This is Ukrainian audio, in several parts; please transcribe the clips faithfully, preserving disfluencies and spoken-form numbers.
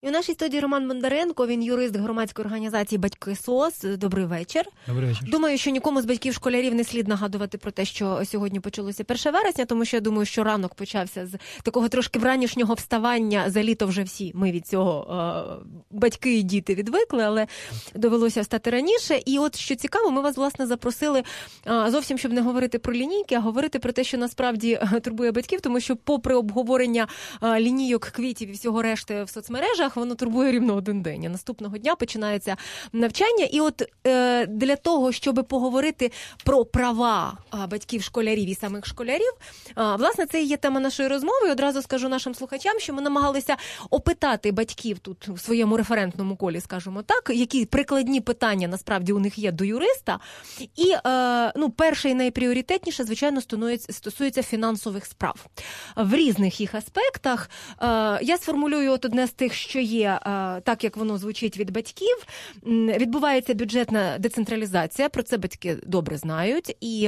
І у нашій студії Роман Бондаренко, він юрист громадської організації «Батьки СОС». Добрий вечір. Добрий вечір. Думаю, що нікому з батьків школярів не слід нагадувати про те, що сьогодні почалося перше вересня, тому що я думаю, що ранок почався з такого трошки вранішнього вставання. За літо вже всі ми від цього, батьки і діти, відвикли, але довелося встати раніше. І от, що цікаво, ми вас, власне, запросили зовсім, щоб не говорити про лінійки, а говорити про те, що насправді турбує батьків, тому що попри обговорення лінійок, квітів і всього решти в соцмережах, воно турбує рівно один день. А наступного дня починається навчання. І от е, для того, щоб поговорити про права а, батьків школярів і самих школярів, а, власне, це і є тема нашої розмови. І одразу скажу нашим слухачам, що ми намагалися опитати батьків тут в своєму референтному колі, скажімо так, які прикладні питання насправді у них є до юриста. І е, ну, перше і найпріоритетніше, звичайно, стосується фінансових справ. В різних їх аспектах. Е, я сформулюю от одне з тих, що є, так як воно звучить від батьків, відбувається бюджетна децентралізація, про це батьки добре знають, і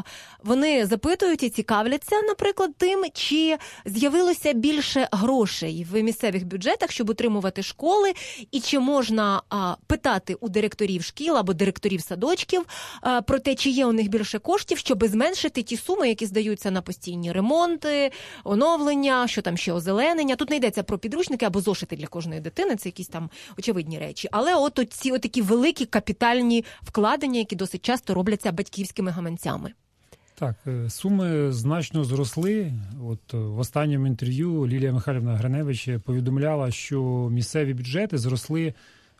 вони запитують і цікавляться, наприклад, тим, чи з'явилося більше грошей в місцевих бюджетах, щоб утримувати школи, і чи можна питати у директорів шкіл або директорів садочків про те, чи є у них більше коштів, щоб зменшити ті суми, які здаються на постійні ремонти, оновлення, що там ще озеленення. Тут не йдеться про підручники або зошити для кожної дитини, це якісь там очевидні речі. Але от ці отакі великі капітальні вкладення, які досить часто робляться батьківськими гаманцями. Так, суми значно зросли. От в останньому інтерв'ю Лілія Михайлівна Гриневич повідомляла, що місцеві бюджети зросли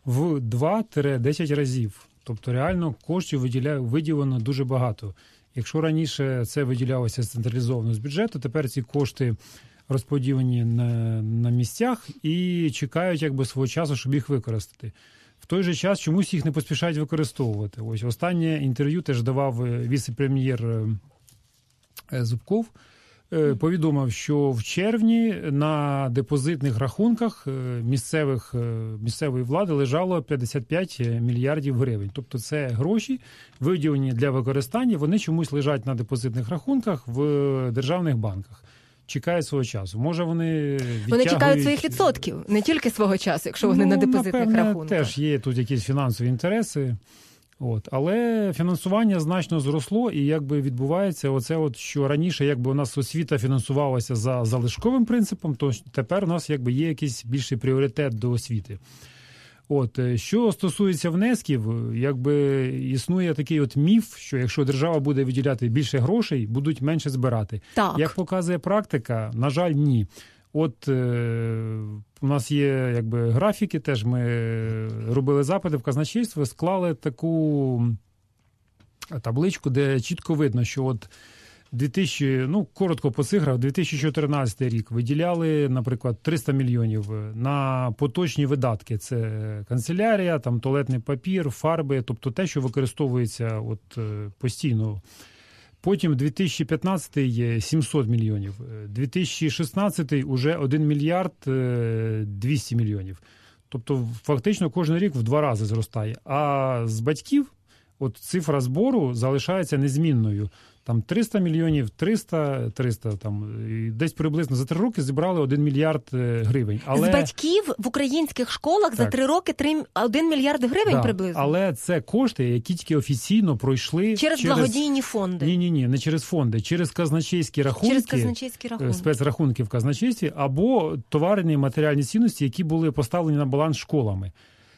в два-десять разів. Тобто реально коштів виділено дуже багато. Якщо раніше це виділялося централізовано з бюджету, тепер ці кошти розподілені на, на місцях і чекають якби свого часу, щоб їх використати. В той же час чомусь їх не поспішають використовувати. Ось останнє інтерв'ю теж давав віце-прем'єр Зубков, повідомив, що в червні на депозитних рахунках місцевих, місцевої влади лежало п'ятдесят п'ять мільярдів гривень. Тобто це гроші, виділені для використання, вони чомусь лежать на депозитних рахунках в державних банках. Чекають свого часу. Може вони відтягують... Вони чекають своїх відсотків, не тільки свого часу, якщо вони ну, на депозитних напевне, рахунках. Теж є тут якісь фінансові інтереси. От. Але фінансування значно зросло, і якби відбувається оце, от, що раніше якби у нас освіта фінансувалася за залишковим принципом, то тепер у нас якби є якийсь більший пріоритет до освіти. От, що стосується внесків, якби існує такий от міф, що якщо держава буде виділяти більше грошей, будуть менше збирати. Так. Як показує практика, на жаль, ні. От е, у нас є якби графіки, теж ми робили запити в казначейство, склали таку табличку, де чітко видно, що от дві тисячі, ну, коротко по цифрах, дві тисячі чотирнадцятий рік виділяли, наприклад, триста мільйонів на поточні видатки. Це канцелярія, там туалетний папір, фарби, тобто те, що використовується от постійно. Потім дві тисячі п'ятнадцятий сімсот мільйонів, дві тисячі шістнадцятий уже один мільярд двісті мільйонів. Тобто фактично кожен рік в два рази зростає. А з батьків от цифра збору залишається незмінною. Там триста мільйонів, триста, триста, там, десь приблизно за три роки зібрали один мільярд гривень. Але... З батьків в українських школах так. за три роки три, один мільярд гривень да. приблизно? Але це кошти, які тільки офіційно пройшли... Через, через... благодійні фонди? Ні-ні-ні, не через фонди, через казначейські рахунки, через казначейські рахунки. спецрахунки в казначействі, або товарні матеріальні цінності, які були поставлені на баланс школами.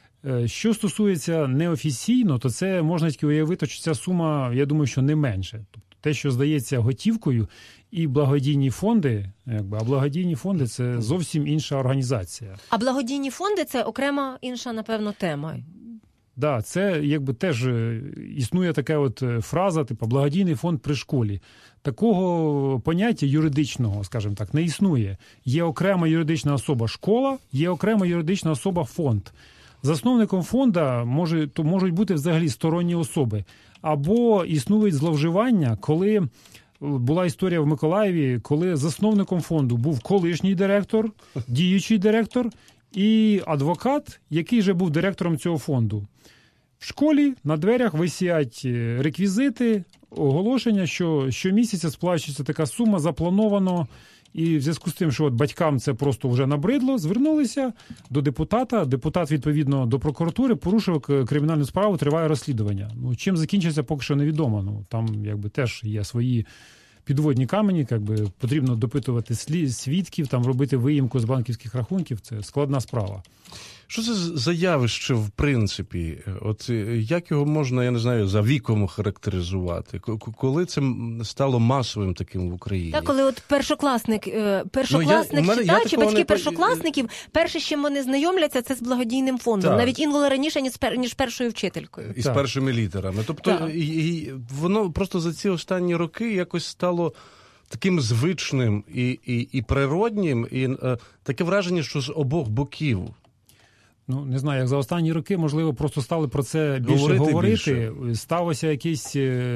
Що стосується неофіційно, то це можна тільки уявити, що ця сума, я думаю, що не менше. Тобто те, що здається готівкою, і благодійні фонди, якби, а благодійні фонди – це зовсім інша організація. А благодійні фонди – це окрема інша, напевно, тема. Так, да, це якби теж існує така от фраза, типу благодійний фонд при школі. Такого поняття юридичного, скажімо так, не існує. Є окрема юридична особа школа, є окрема юридична особа фонд. Засновником фонду може, то можуть бути взагалі сторонні особи. Або існують зловживання, коли була історія в Миколаєві, коли засновником фонду був колишній директор, діючий директор і адвокат, який же був директором цього фонду. В школі на дверях висять реквізити, оголошення, що щомісяця сплачується така сума, заплановано, І в зв'язку з тим, що от батькам це просто вже набридло, звернулися до депутата. Депутат, відповідно, до прокуратури порушив кримінальну справу, триває розслідування. Ну, чим закінчиться, поки що невідомо. Ну, там якби теж є свої підводні камені, якби потрібно допитувати свідків, там робити виїмку з банківських рахунків. Це складна справа. Що це за явище, в принципі? От як його можна, я не знаю, за віком характеризувати? Коли це стало масовим таким в Україні? Так, коли от першокласник, першокласник ну, я, читає, чи батьки не... першокласників, перше, з чим вони знайомляться, це з благодійним фондом. Так. Навіть інколи раніше, ніж, пер, ніж першою вчителькою. І з першими літерами. Тобто і, і, воно просто за ці останні роки якось стало таким звичним і, і, і природнім, і е, таке враження, що з обох боків. Ну, не знаю, як за останні роки, можливо, просто стали про це більше говорити. говорити. Більше. Сталося якісь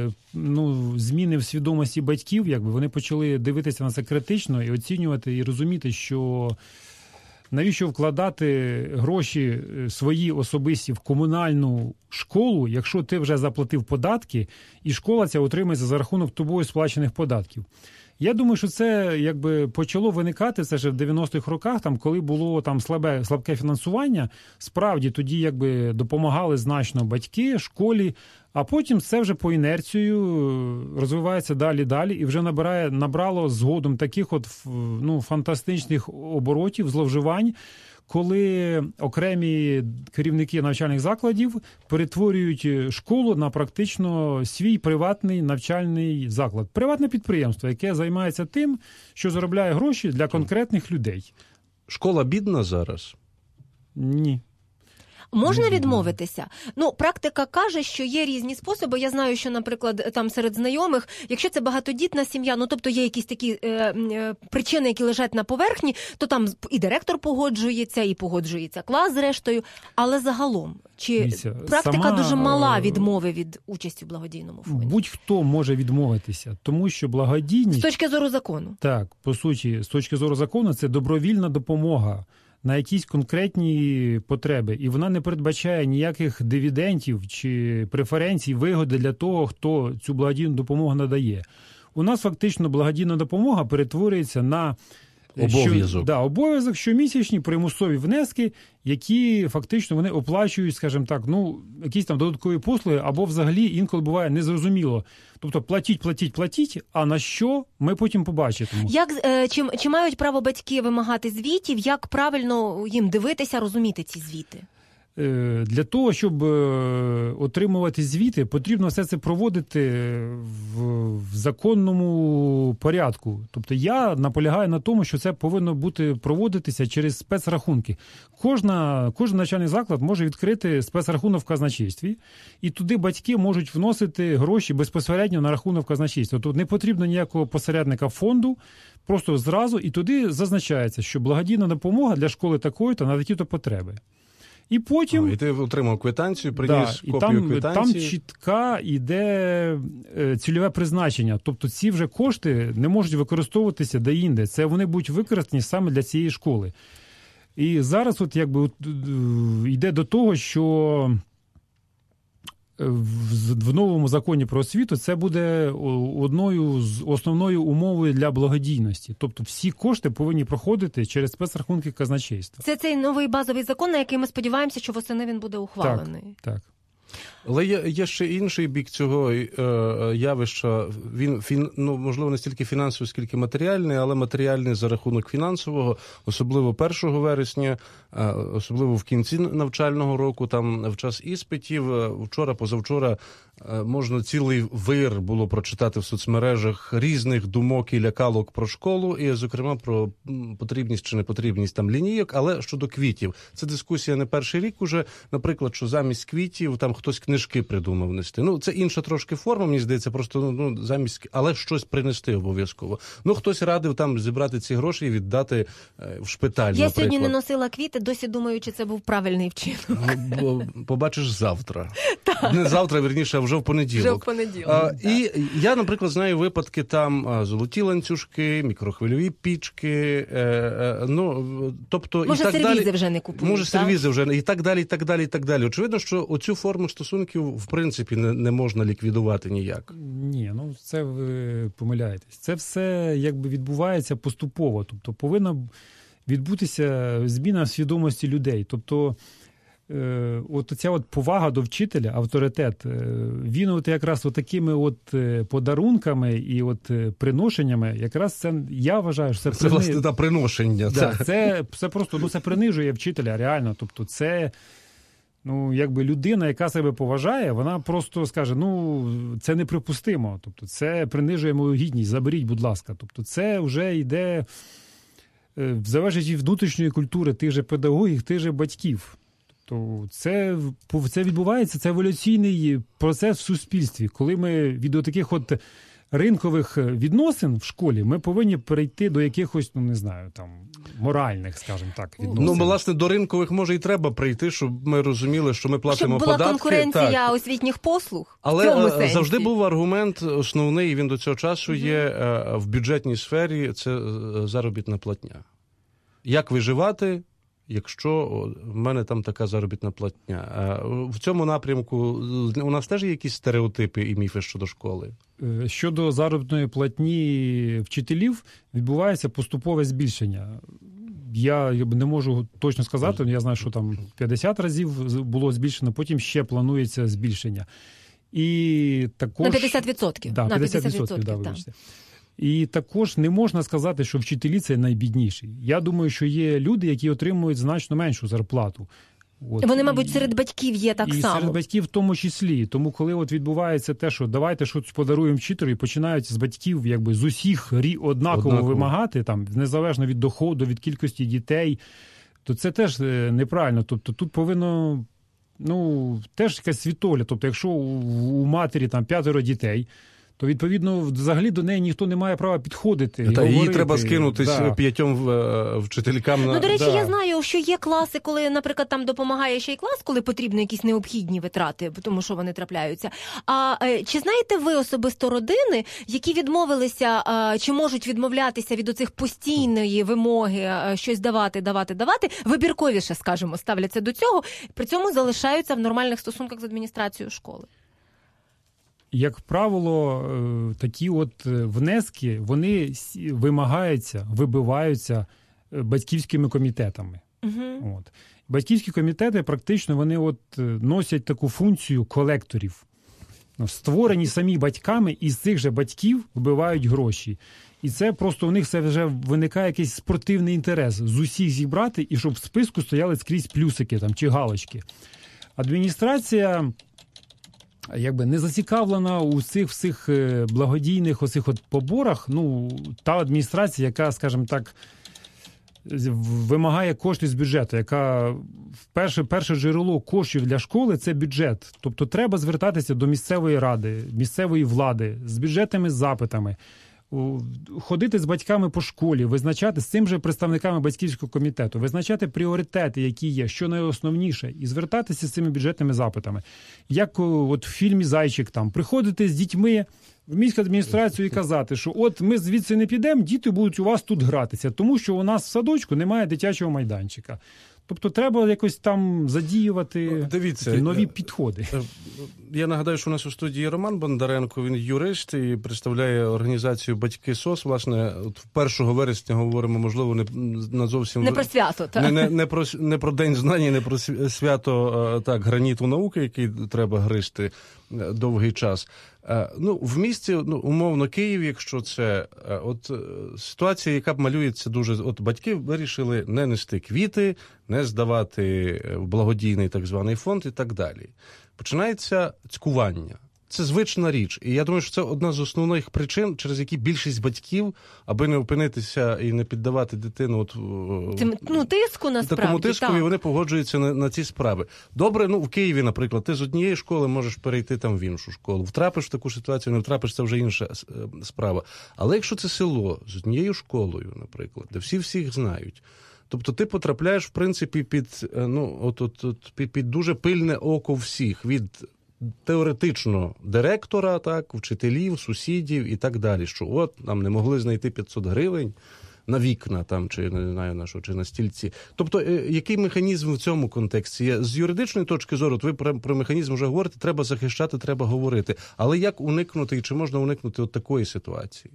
ну, зміни в свідомості батьків, якби вони почали дивитися на це критично і оцінювати, і розуміти, що навіщо вкладати гроші свої особисті в комунальну школу, якщо ти вже заплатив податки, і школа ця отримається за рахунок тобою сплачених податків. Я думаю, що це якби почало виникати, це ж в дев'яностих роках, там, коли було там слабе, слабке фінансування, справді тоді якби допомагали значно батьки, школі, а потім це вже по інерцію розвивається далі-далі і вже набирає, набрало згодом таких от ну, фантастичних оборотів, зловживань, коли окремі керівники навчальних закладів перетворюють школу на практично свій приватний навчальний заклад. Приватне підприємство, яке займається тим, що заробляє гроші для конкретних людей. Школа бідна зараз? Ні. Можна відмовитися? Ну, практика каже, що є різні способи. Я знаю, що, наприклад, там серед знайомих, якщо це багатодітна сім'я, ну, тобто є якісь такі е, е, причини, які лежать на поверхні, то там і директор погоджується, і погоджується клас зрештою. Але загалом, чи Міся, практика сама... дуже мала відмови від участі в благодійному фонді? Будь-хто може відмовитися, тому що благодійність... З точки зору закону? Так, по суті, з точки зору закону, це добровільна допомога на якісь конкретні потреби. І вона не передбачає ніяких дивідендів чи преференцій, вигоди для того, хто цю благодійну допомогу надає. У нас фактично благодійна допомога перетворюється на обов'язок. Що, да, обов'язок, щомісячні примусові внески, які фактично вони оплачують, скажімо так, ну, якісь там додаткові послуги, або взагалі інколи буває незрозуміло. Тобто платіть, платіть, платіть, а на що ми потім побачимо. Як, е, чи, чи мають право батьки вимагати звітів, як правильно їм дивитися, розуміти ці звіти? Для того, щоб отримувати звіти, потрібно все це проводити в законному порядку. Тобто я наполягаю на тому, що це повинно бути проводитися через спецрахунки. Кожна, кожен навчальний заклад може відкрити спецрахунок в казначействі, і туди батьки можуть вносити гроші безпосередньо на рахунок казначейства. Тобто не потрібно ніякого посередника фонду, просто зразу, і туди зазначається, що благодійна допомога для школи такої-то на такі-то потреби. І потім... О, і ти отримав квитанцію, приніс да, копію там, квитанції. Там чітка йде цільове призначення. Тобто ці вже кошти не можуть використовуватися де-інде. Це вони будуть використані саме для цієї школи. І зараз от якби от, йде до того, що в, в новому законі про освіту це буде одною з основною умовою для благодійності. Тобто всі кошти повинні проходити через спецрахунки казначейства. Це цей новий базовий закон, на який ми сподіваємося, що восени він буде ухвалений. Так, так. Але є, є ще інший бік цього е, явища. Він, фін, ну, можливо, не стільки фінансовий, скільки матеріальний, але матеріальний за рахунок фінансового, особливо першого вересня, е, особливо в кінці навчального року, там в час іспитів. Вчора, позавчора е, можна цілий вир було прочитати в соцмережах різних думок і лякалок про школу, і, зокрема, про потрібність чи непотрібність там лінійок, але щодо квітів. Це дискусія не перший рік уже, наприклад, що замість квітів там хтось книжки придумав нести. Ну, це інша трошки форма, мені здається, просто ну, замість, але щось принести обов'язково. Ну, хтось радив там зібрати ці гроші і віддати е, в шпиталь, Я наприклад. сьогодні не носила квіти, досі думаю, чи це був правильний вчинок. Ну, побачиш завтра. Не завтра, вірніше, а вже в понеділок. Вже в понеділок. А, і я, наприклад, знаю випадки там золоті ланцюжки, мікрохвильові пічки, е, е, ну, тобто може, і так сервізи далі. вже не купують. Може, сервізи вже не, і так далі, і так далі, і так далі. Очевидно, що оцю форму стосунків, в принципі, не, не можна ліквідувати ніяк. Ні, ну це ви помиляєтесь. Це все якби відбувається поступово. Тобто повинна відбутися зміна свідомості людей. Тобто е, от ця от повага до вчителя, авторитет, е, він от якраз от такими от подарунками і от приношеннями, якраз це, я вважаю, що це... Це, прини... власне, та приношення. Да, це. Це, це просто, ну, це принижує вчителя, реально. Тобто це... Ну, якби людина, яка себе поважає, вона просто скаже, ну, це неприпустимо. Тобто це принижує мою гідність, заберіть, будь ласка. Тобто це вже йде, залежить від внутрішньої культури тих же педагогів, тих же батьків. Тобто це, це відбувається, це еволюційний процес в суспільстві. Коли ми від таких от ринкових відносин в школі ми повинні перейти до якихось, ну, не знаю, там, моральних, скажімо так, відносин. Ну, власне, до ринкових може і треба прийти, щоб ми розуміли, що ми платимо щоб була податки. конкуренція так. освітніх послуг. Але в цьому сенсі. Завжди був аргумент основний, і він до цього часу є в бюджетній сфері, це заробітна платня. Як виживати, якщо в мене там така заробітна платня? В цьому напрямку у нас теж є якісь стереотипи і міфи щодо школи? Щодо заробітної платні вчителів, відбувається поступове збільшення. Я не можу точно сказати, я знаю, що там п'ятдесят разів було збільшено, потім ще планується збільшення. І також... На п'ятдесят відсотків. Да, на п'ятдесят відсотків, да, вибачте. І також не можна сказати, що вчителі – це найбідніші. Я думаю, що є люди, які отримують значно меншу зарплату. От. Вони, мабуть, серед батьків є так і само. І серед батьків в тому числі. Тому коли от відбувається те, що давайте щось подаруємо вчителю, і починають з батьків якби з усіх однаково, однаково вимагати, там, незалежно від доходу, від кількості дітей, то це теж неправильно. Тобто тут повинно, ну, теж якась світогляд. Тобто якщо у, у матері там п'ятеро дітей, то, відповідно, взагалі до неї ніхто не має права підходити. Та, її треба скинути да. п'ятьом вчителькам. Ну, до речі, да. я знаю, що є класи, коли, наприклад, там допомагає ще й клас, коли потрібно якісь необхідні витрати, тому що вони трапляються. А чи знаєте ви особисто родини, які відмовилися, чи можуть відмовлятися від оцих постійної вимоги щось давати, давати, давати, вибірковіше, скажімо, ставляться до цього, при цьому залишаються в нормальних стосунках з адміністрацією школи? Як правило, такі от внески, вони вимагаються, вибиваються батьківськими комітетами. Uh-huh. От. Батьківські комітети практично вони от носять таку функцію колекторів. Створені самі батьками, і з цих же батьків вбивають гроші. І це просто у них це вже виникає якийсь спортивний інтерес з усіх зібрати, і щоб в списку стояли скрізь плюсики там, чи галочки. Адміністрація якби не зацікавлена у цих всіх благодійних оцих от поборах, ну, та адміністрація, яка, скажімо так, вимагає кошти з бюджету, яка перше, перше джерело коштів для школи – це бюджет. Тобто треба звертатися до місцевої ради, місцевої влади з бюджетними запитами, ходити з батьками по школі, визначати з цим же представниками батьківського комітету, визначати пріоритети, які є, що найосновніше, і звертатися з цими бюджетними запитами. Як от в фільмі «Зайчик» там, приходити з дітьми в міську адміністрацію і казати, що от ми звідси не підемо, діти будуть у вас тут гратися, тому що у нас в садочку немає дитячого майданчика. Тобто треба якось там задіювати Дивіться, такі нові підходи. Я нагадаю, що у нас у студії Роман Бондаренко, він юрист і представляє організацію «Батьки СОС». Власне, от першого вересня говоримо, можливо, не на зовсім... Не про свято, так? Не, не, не, про, не про День знань, не про свято так, граніту науки, який треба гризти довгий час. Ну, в місті, ну, умовно, Київ, якщо це, от ситуація, яка малюється дуже, от батьки вирішили не нести квіти, не здавати в благодійний так званий фонд і так далі. Починається цькування. Це звична річ. І я думаю, що це одна з основних причин, через які більшість батьків, аби не опинитися і не піддавати дитину от, Цим, ну, тиску, насправді, такому тиску, так. І вони погоджуються на, на ці справи. Добре, ну в Києві, наприклад, ти з однієї школи можеш перейти там в іншу школу. Втрапиш в таку ситуацію, не втрапиш, це вже інша справа. Але якщо це село з однією школою, наприклад, де всі всіх знають, Тобто ти потрапляєш, в принципі, під, ну, от, от, от, під, під дуже пильне око всіх, від теоретично директора, так, вчителів, сусідів і так далі, що от нам не могли знайти п'ятсот гривень на вікна там, чи не знаю на що, чи на стільці. Тобто, який механізм в цьому контексті є? З юридичної точки зору, от ви про, про механізм вже говорите, треба захищати, треба говорити. Але як уникнути і чи можна уникнути от такої ситуації?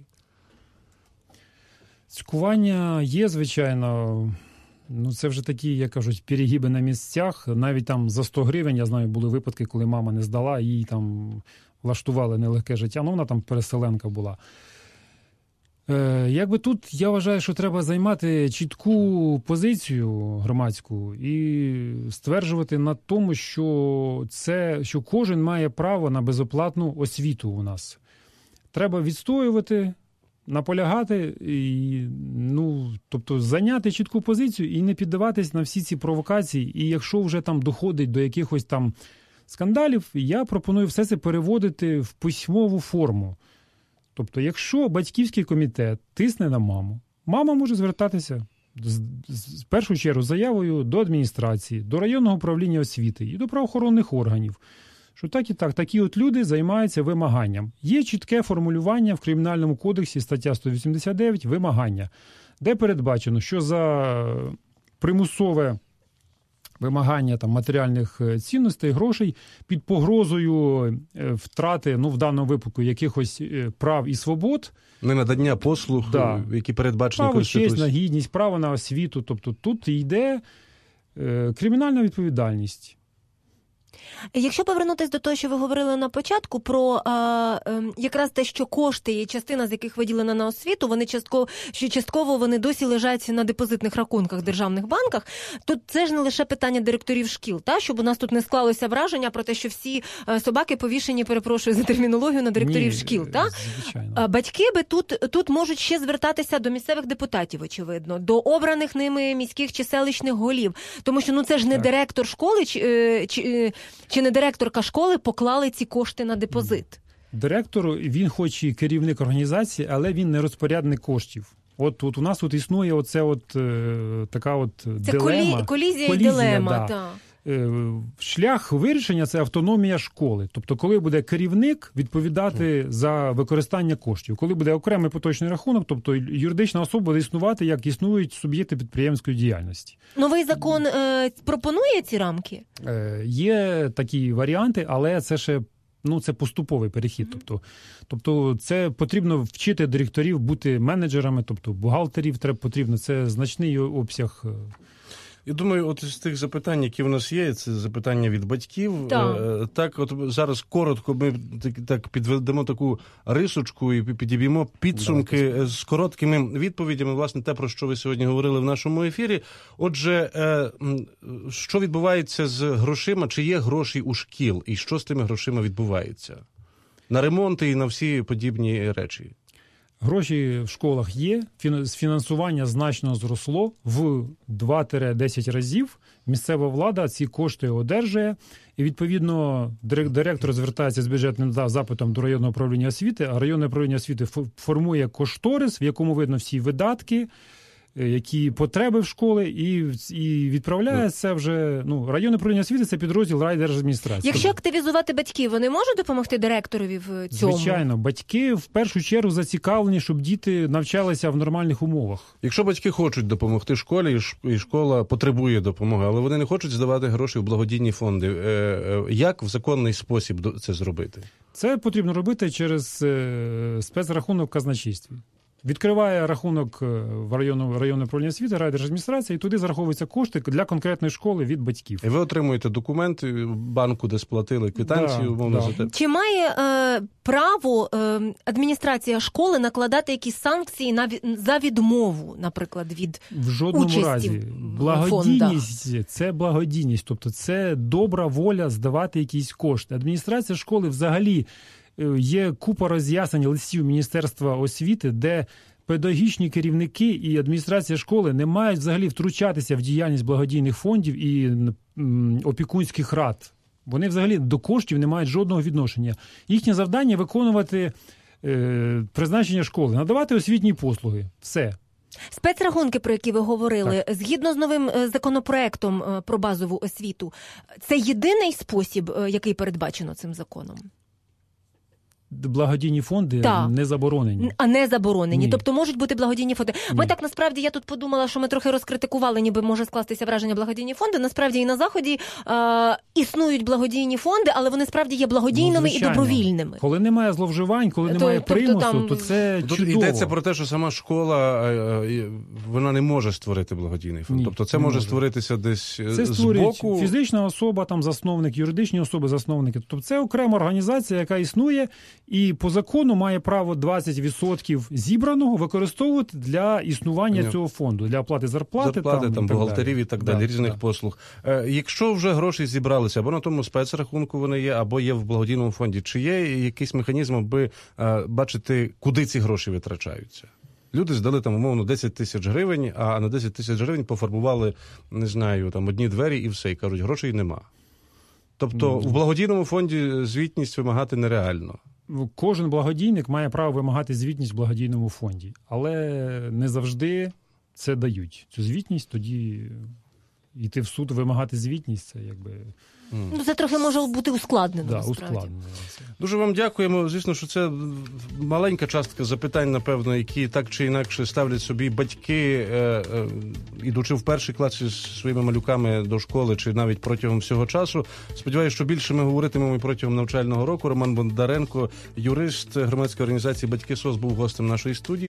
Цькування є, звичайно. Ну, це вже такі, як кажуть, перегиби на місцях. Навіть там за сто гривень, я знаю, були випадки, коли мама не здала, їй там влаштували нелегке життя. Ну, вона там переселенка була. Е, якби тут, я вважаю, що треба займати чітку позицію громадську і стверджувати на тому, що, це, що кожен має право на безоплатну освіту у нас. Треба відстоювати, наполягати, і, ну, тобто зайняти чітку позицію і не піддаватись на всі ці провокації. І якщо вже там доходить до якихось там скандалів, я пропоную все це переводити в письмову форму. Тобто, якщо батьківський комітет тисне на маму, мама може звертатися в першу чергу з заявою до адміністрації, до районного управління освіти і до правоохоронних органів, що так і так, такі от люди займаються вимаганням. Є чітке формулювання в Кримінальному кодексі, стаття сто вісімдесят дев'ять, вимагання, де передбачено, що за примусове вимагання там, матеріальних цінностей, грошей під погрозою втрати, ну в даному випадку, якихось прав і свобод. Ненадання послуг, да. які передбачені право, Конституцією. Право, честь, на гідність, право на освіту. Тобто тут йде е, кримінальна відповідальність. Якщо повернутися до того, що ви говорили на початку, про а, е, якраз те, що кошти, частина з яких виділена на освіту, вони частково, що частково вони досі лежать на депозитних рахунках в державних банках, то це ж не лише питання директорів шкіл, та? Щоб у нас тут не склалося враження про те, що всі собаки повішені, перепрошую за термінологію, на директорів Ні, шкіл. Та? Звичайно. Батьки би тут, тут можуть ще звертатися до місцевих депутатів, очевидно, до обраних ними міських чи селищних голів, тому що ну це ж не так. Директор школи чи, чи Чи не директорка школи поклали ці кошти на депозит? Директор, він хоч і керівник організації, але він не розпорядник коштів. От, от у нас тут існує оце от, е, така от це дилема. Це колізія, колізія і дилема, да. так. Шлях вирішення – це автономія школи. Тобто, коли буде керівник відповідати за використання коштів, коли буде окремий поточний рахунок, тобто юридична особа буде існувати, як існують суб'єкти підприємської діяльності. Новий закон е, пропонує ці рамки? Е, є такі варіанти, але це ще ну, це поступовий перехід. Mm-hmm. Тобто, тобто це потрібно вчити директорів бути менеджерами, тобто бухгалтерів треба потрібно. Це значний обсяг. Я думаю, от з тих запитань, які в нас є, це запитання від батьків. Так, так от зараз коротко ми так підведемо таку рисочку і підіб'ємо підсумки Давайте. з короткими відповідями, власне, те, про що ви сьогодні говорили в нашому ефірі. Отже, що відбувається з грошима, чи є гроші у шкіл, і що з тими грошима відбувається? На ремонти і на всі подібні речі. Гроші в школах є, фінансування значно зросло в два-десять разів. Місцева влада ці кошти одержує, і, відповідно, директор звертається з бюджетним запитом до районного управління освіти, а районне управління освіти формує кошторис, в якому видно всі видатки, які потреби в школи, і, і відправляє це вже, ну, районне управління освіти – це підрозділ райдержадміністрації. Якщо активізувати батьків, вони можуть допомогти директорові в цьому? Звичайно. Батьки в першу чергу зацікавлені, щоб діти навчалися в нормальних умовах. Якщо батьки хочуть допомогти школі, і школа потребує допомоги, але вони не хочуть здавати гроші в благодійні фонди, як в законний спосіб це зробити? Це потрібно робити через спецрахунок в казначействі. Відкриває рахунок в районну, районне управління освіти, райдержадміністрація, і туди зараховуються кошти для конкретної школи від батьків. І ви отримуєте документи в банку, де сплатили квитанцію, да, умовно, да. за те. Чи має е, право е, адміністрація школи накладати якісь санкції на, за відмову, наприклад, від в жодному участі разі. в Благодійність фондах? – це благодійність, тобто це добра воля здавати якісь кошти. Адміністрація школи взагалі є купа роз'яснень листів Міністерства освіти, де педагогічні керівники і адміністрація школи не мають взагалі втручатися в діяльність благодійних фондів і опікунських рад. Вони взагалі до коштів не мають жодного відношення. Їхнє завдання – виконувати е, призначення школи, надавати освітні послуги. Все. Спецрахунки, про які ви говорили, так. Згідно з новим законопроектом про базову освіту, це єдиний спосіб, який передбачено цим законом? Благодійні фонди так. не заборонені. А не заборонені. Ні. Тобто можуть бути благодійні фонди. Ні. Ми так, насправді, я тут подумала, що ми трохи розкритикували, ніби може скластися враження благодійні фонди. Насправді і на Заході е- існують благодійні фонди, але вони справді є благодійними ну, і добровільними. Коли немає зловживань, коли немає то, примусу, тобто, там... то це тут чудово. Йдеться про те, що сама школа, вона не може створити благодійний фонд. Ні, тобто це може, може створитися десь це збоку. Фізична особа, там засновник, юридичні особи засновники. Тобто це окрема організація, яка існує і по закону має право двадцять відсотків зібраного використовувати для існування Ні. цього фонду, для оплати зарплати, зарплати там, там бухгалтерів і так далі, да, різних да. послуг. Е, якщо вже гроші зібралися, або на тому спецрахунку вони є, або є в благодійному фонді, чи є якийсь механізм, аби е, бачити, куди ці гроші витрачаються? Люди здали там, умовно, десять тисяч гривень, а на десять тисяч гривень пофарбували, не знаю, там одні двері і все, і кажуть, грошей нема. Тобто mm. в благодійному фонді звітність вимагати нереально. Кожен благодійник має право вимагати звітність в благодійному фонді, але не завжди це дають. Цю звітність, тоді йти в суд, вимагати звітність, це якби... Ну, це трохи може бути ускладнено, да, насправді. ускладнено. Дуже вам дякуємо. Звісно, що це маленька частка запитань, напевно, які так чи інакше ставлять собі батьки, е, е, ідучи в перший клас із своїми малюками до школи, чи навіть протягом всього часу. Сподіваюся, що більше ми говоритимемо і протягом навчального року. Роман Бондаренко, юрист громадської організації «Батьки СОС», був гостем нашої студії.